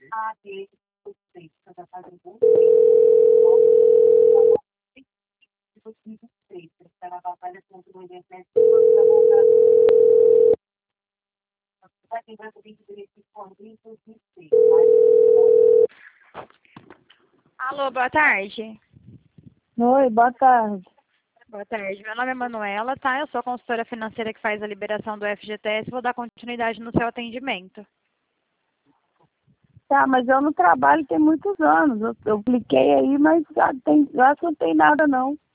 Alô, boa tarde. Oi, boa tarde. Boa tarde. Meu nome é Manuela, tá? Eu sou a consultora financeira que faz a liberação do FGTS. Vou dar continuidade no seu atendimento. Tá, mas eu não trabalho tem muitos anos. Eu cliquei aí, mas já tem, eu acho que não tem nada não.